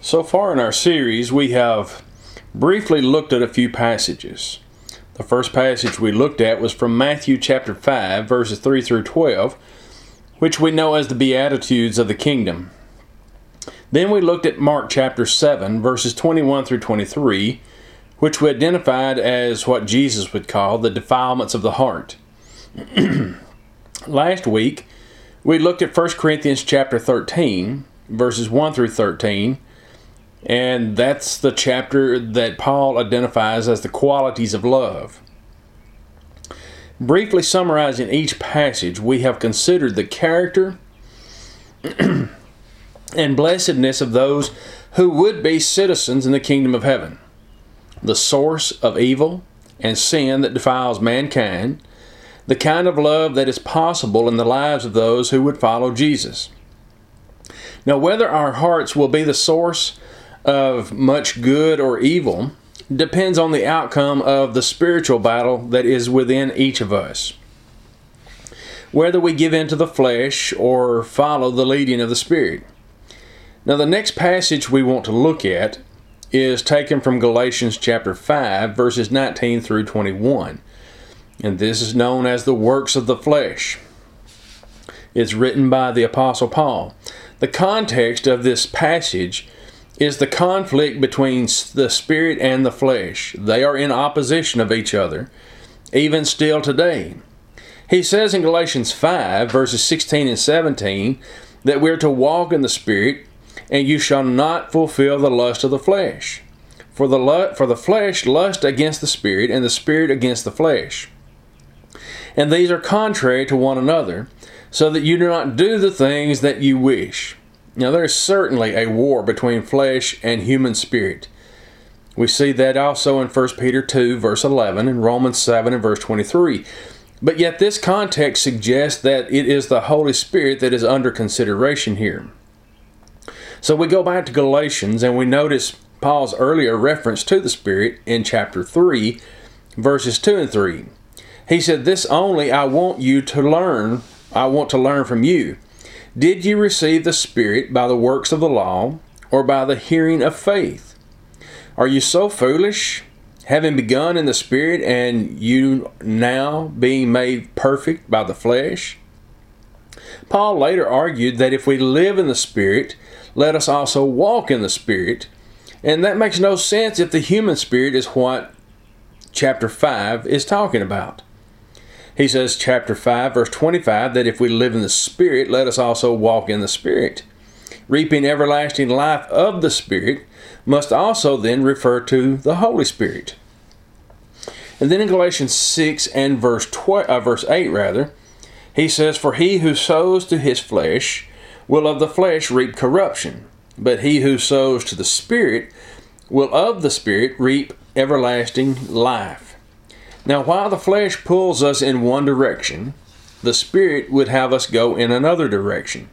So far in our series, we have briefly looked at a few passages. The first passage we looked at was from Matthew chapter 5, verses 3 through 12, which we know as the Beatitudes of the Kingdom. Then we looked at Mark chapter 7, verses 21 through 23, which we identified as what Jesus would call the defilements of the heart. Last week, we looked at 1 Corinthians chapter 13, verses 1 through 13, and that's the chapter that Paul identifies as the qualities of love. Briefly summarizing each passage, we have considered the character and blessedness of those who would be citizens in the kingdom of heaven, the source of evil and sin that defiles mankind, the kind of love that is possible in the lives of those who would follow Jesus. Now, whether our hearts will be the source of much good or evil depends on the outcome of the spiritual battle that is within each of us. Whether we give in to the flesh or follow the leading of the Spirit. Now, the next passage we want to look at is taken from Galatians chapter 5, verses 19 through 21. And this is known as the works of the flesh. It's written by the Apostle Paul. The context of this passage is the conflict between the spirit and the flesh. They are in opposition of each other, even still today. He says in Galatians 5, verses 16 and 17, that we're to walk in the Spirit, and you shall not fulfill the lust of the flesh. For the flesh lusts against the Spirit, and the Spirit against the flesh. And these are contrary to one another, so that you do not do the things that you wish. Now, there is certainly a war between flesh and human spirit. We see that also in 1 Peter 2, verse 11, and Romans 7, and verse 23. But yet this context suggests that it is the Holy Spirit that is under consideration here. So we go back to Galatians, and we notice Paul's earlier reference to the Spirit in chapter 3, verses 2 and 3. He said, "This only I want to learn from you. Did you receive the Spirit by the works of the law, or by the hearing of faith? Are you so foolish, having begun in the Spirit, and you now being made perfect by the flesh?" Paul later argued that if we live in the Spirit, let us also walk in the Spirit. And that makes no sense if the human spirit is what chapter 5 is talking about. He says, chapter 5, verse 25, that if we live in the Spirit, let us also walk in the Spirit. Reaping everlasting life of the Spirit must also then refer to the Holy Spirit. And then in Galatians 6 and verse 8, he says, "For he who sows to his flesh will of the flesh reap corruption, but he who sows to the Spirit will of the Spirit reap everlasting life." Now, while the flesh pulls us in one direction, the Spirit would have us go in another direction.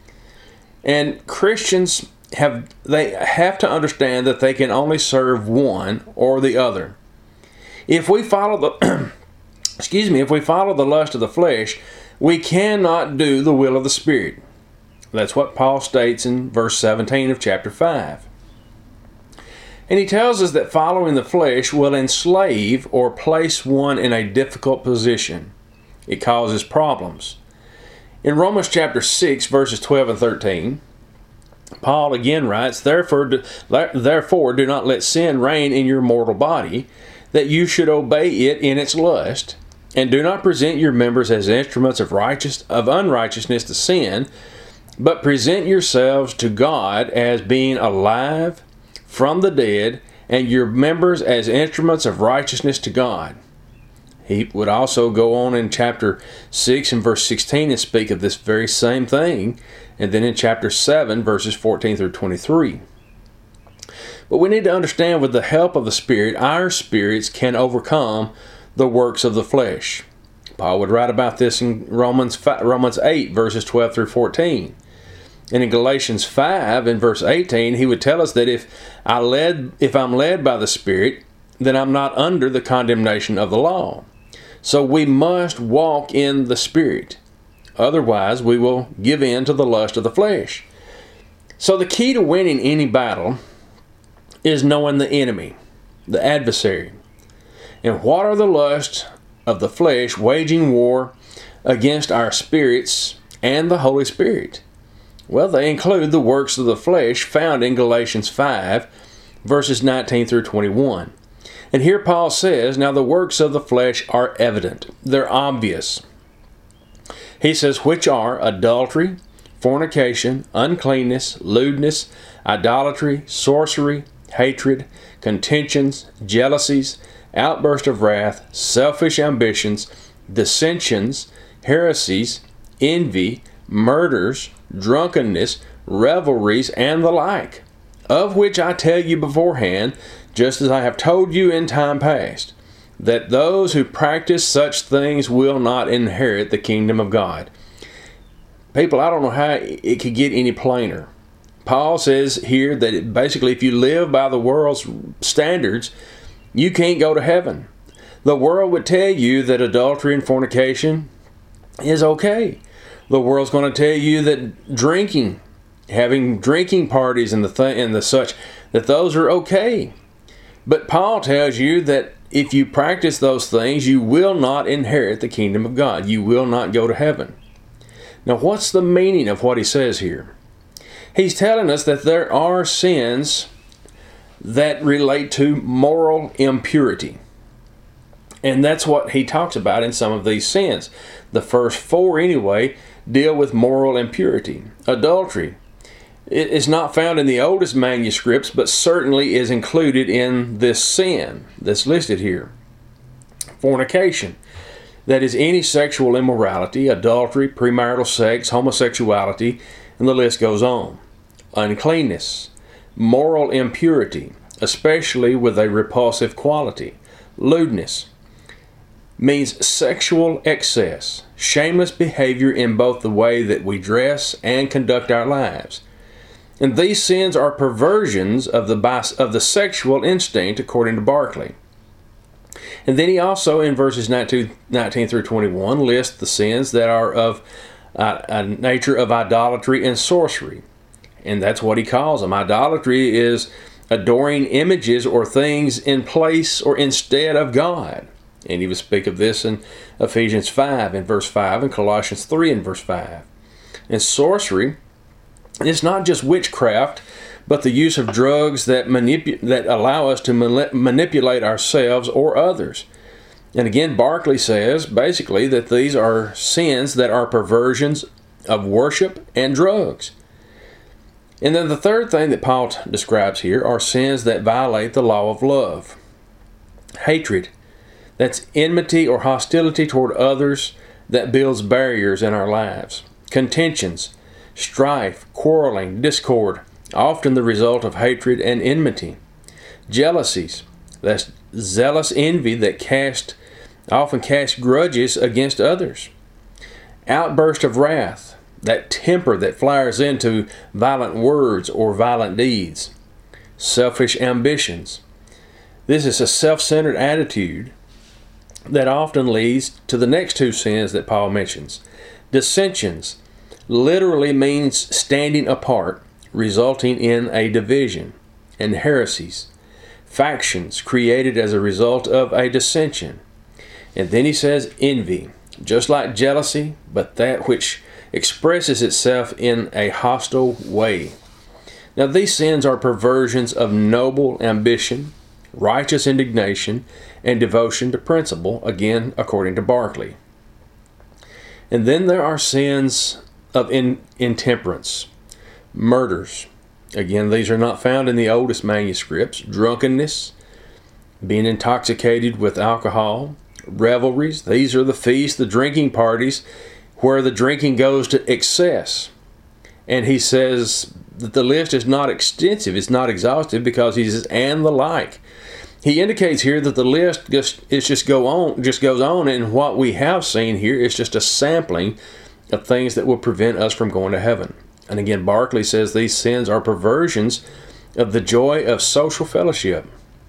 And Christians have to understand that they can only serve one or the other. If we follow the if we follow the lust of the flesh, we cannot do the will of the Spirit. That's what Paul states in verse 17 of chapter 5. And he tells us that following the flesh will enslave or place one in a difficult position. It causes problems. In Romans chapter 6, verses 12 and 13, Paul again writes, Therefore do not let sin reign in your mortal body, that you should obey it in its lust, and do not present your members as instruments of unrighteousness to sin, but present yourselves to God as being alive from the dead, and your members as instruments of righteousness to God. He would also go on in chapter 6 and verse 16 and speak of this very same thing, and then in chapter 7, verses 14 through 23. But we need to understand, with the help of the Spirit, our spirits can overcome the works of the flesh. Paul would write about this in Romans 8, verses 12 through 14. And in Galatians 5, in verse 18, he would tell us that if I'm led by the Spirit, then I'm not under the condemnation of the law. So we must walk in the Spirit. Otherwise, we will give in to the lust of the flesh. So the key to winning any battle is knowing the enemy, the adversary. And what are the lusts of the flesh waging war against our spirits and the Holy Spirit? Well, they include the works of the flesh found in Galatians 5, verses 19 through 21. And here Paul says, now the works of the flesh are evident. They're obvious. He says, which are adultery, fornication, uncleanness, lewdness, idolatry, sorcery, hatred, contentions, jealousies, outburst of wrath, selfish ambitions, dissensions, heresies, envy, murders, drunkenness, revelries, and the like, of which I tell you beforehand, just as I have told you in time past, that those who practice such things will not inherit the kingdom of God. People, I don't know how it could get any plainer. Paul says here that basically if you live by the world's standards, you can't go to heaven. The world would tell you that adultery and fornication is okay. The world's going to tell you that drinking, having drinking parties and the such, that those are okay. But Paul tells you that if you practice those things, you will not inherit the kingdom of God. You will not go to heaven. Now, what's the meaning of what he says here? He's telling us that there are sins that relate to moral impurity. And that's what he talks about in some of these sins. The first four, anyway, deal with moral impurity. Adultery. It is not found in the oldest manuscripts, but certainly is included in this sin that's listed here. Fornication. That is any sexual immorality, adultery, premarital sex, homosexuality, and the list goes on. Uncleanness. Moral impurity, especially with a repulsive quality. Lewdness means sexual excess, shameless behavior in both the way that we dress and conduct our lives. And these sins are perversions of the sexual instinct, according to Barclay. And then he also, in verses 19 through 21, lists the sins that are of a nature of idolatry and sorcery. And that's what he calls them. Idolatry is adoring images or things in place or instead of God. And he would speak of this in Ephesians 5 in verse 5 and Colossians 3 in verse 5. And sorcery, it's not just witchcraft, but the use of drugs that allow us to manipulate ourselves or others. And again, Barclay says basically that these are sins that are perversions of worship and drugs. And then the third thing that Paul describes here are sins that violate the law of love. Hatred. That's enmity or hostility toward others that builds barriers in our lives. Contentions. Strife, quarreling, discord, often the result of hatred and enmity. Jealousies, that's zealous envy that often cast grudges against others. Outburst of wrath, that temper that flares into violent words or violent deeds. Selfish ambitions. This is a self-centered attitude that often leads to the next two sins that Paul mentions. Dissensions literally means standing apart, resulting in a division. And heresies, factions created as a result of a dissension. And then he says envy, just like jealousy, but that which expresses itself in a hostile way. Now these sins are perversions of noble ambition, righteous indignation, and devotion to principle, again according to Barclay. And then there are sins of intemperance, murders. Again, these are not found in the oldest manuscripts. Drunkenness, being intoxicated with alcohol, revelries. These are the feasts, the drinking parties, where the drinking goes to excess. And he says that the list is not extensive, it's not exhaustive, because he says, and the like. He indicates here that the list just goes on, and what we have seen here is just a sampling of things that will prevent us from going to heaven. And again, Barclay says these sins are perversions of the joy of social fellowship.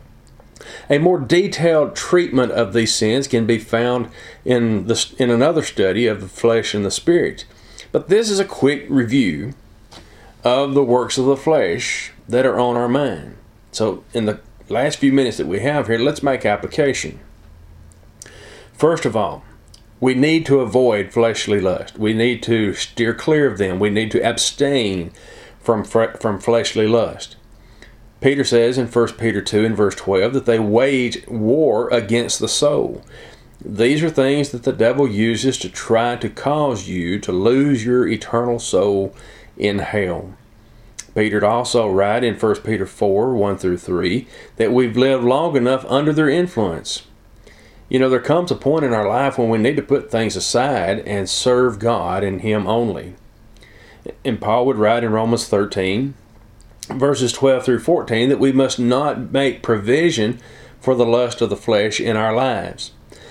A more detailed treatment of these sins can be found in another study of the flesh and the spirit. But this is a quick review of the works of the flesh that are on our mind. So in the last few minutes that we have here, let's make application. First of all, we need to avoid fleshly lust. We need to steer clear of them. We need to abstain from fleshly lust. Peter says in 1 Peter 2 and verse 12 that they wage war against the soul. These are things that the devil uses to try to cause you to lose your eternal soul in hell. Peter also write in 1 Peter 4, 1 through 3, that we've lived long enough under their influence. You know, there comes a point in our life when we need to put things aside and serve God and Him only. And Paul would write in Romans 13, verses 12 through 14, that we must not make provision for the lust of the flesh in our lives.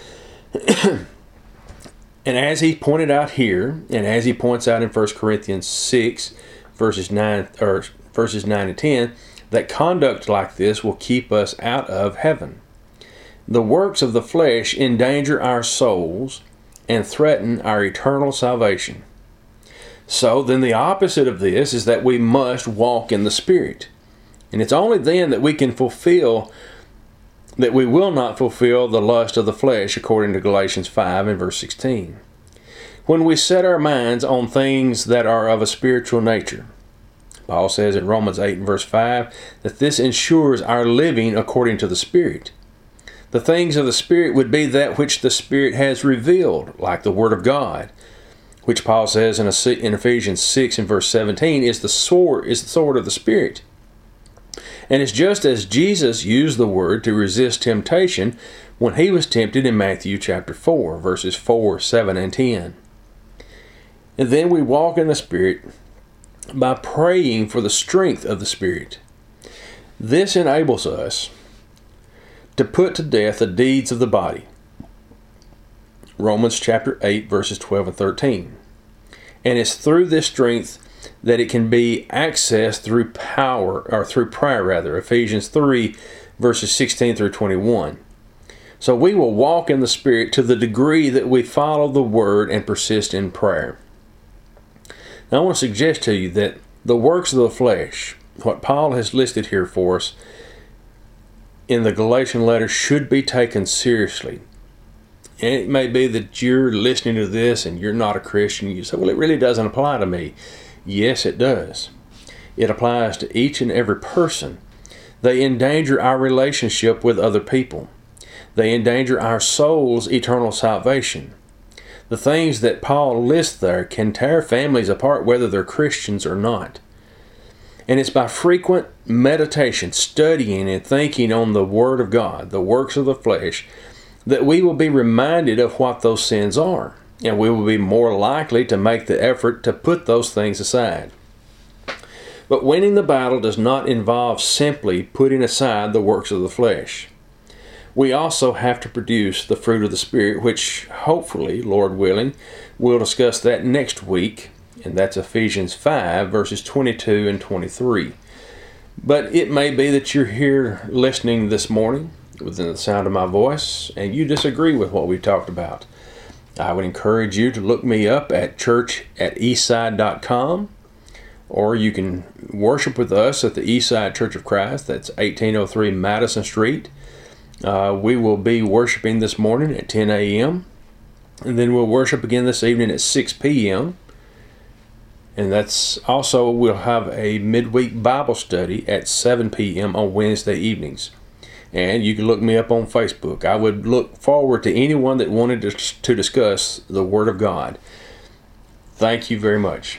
And as he pointed out here, and as he points out in 1 Corinthians 6, verses 9 and 10, that conduct like this will keep us out of heaven. The works of the flesh endanger our souls and threaten our eternal salvation. So then the opposite of this is that we must walk in the Spirit. And it's only then that we will not fulfill the lust of the flesh, according to Galatians 5 and verse 16. When we set our minds on things that are of a spiritual nature, Paul says in Romans 8 and verse 5 that this ensures our living according to the Spirit. The things of the Spirit would be that which the Spirit has revealed, like the Word of God, which Paul says in Ephesians 6 and verse 17 is the sword of the Spirit. And it's just as Jesus used the Word to resist temptation when He was tempted in Matthew chapter 4, verses 4, 7, and 10. And then we walk in the Spirit by praying for the strength of the Spirit. This enables us to put to death the deeds of the body. Romans chapter 8, verses 12 and 13. And it's through this strength that it can be accessed through prayer. Ephesians 3, verses 16 through 21. So we will walk in the Spirit to the degree that we follow the Word and persist in prayer. Now I want to suggest to you that the works of the flesh, what Paul has listed here for us in the Galatian letter, should be taken seriously. And it may be that you're listening to this and you're not a Christian. You say, well, it really doesn't apply to me. Yes, it does. It applies to each and every person. They endanger our relationship with other people. They endanger our soul's eternal salvation. The things that Paul lists there can tear families apart whether they're Christians or not. And it's by frequent meditation, studying and thinking on the Word of God, the works of the flesh, that we will be reminded of what those sins are. And we will be more likely to make the effort to put those things aside. But winning the battle does not involve simply putting aside the works of the flesh. We also have to produce the fruit of the Spirit, which hopefully, Lord willing, we'll discuss that next week. And that's Ephesians 5, verses 22 and 23. But it may be that you're here listening this morning within the sound of my voice, and you disagree with what we talked about. I would encourage you to look me up at church@eastside.com, or you can worship with us at the Eastside Church of Christ. That's 1803 Madison Street. We will be worshiping this morning at 10 a.m., and then we'll worship again this evening at 6 p.m., and that's also, we'll have a midweek Bible study at 7 p.m. on Wednesday evenings. And you can look me up on Facebook. I would look forward to anyone that wanted to discuss the Word of God. Thank you very much.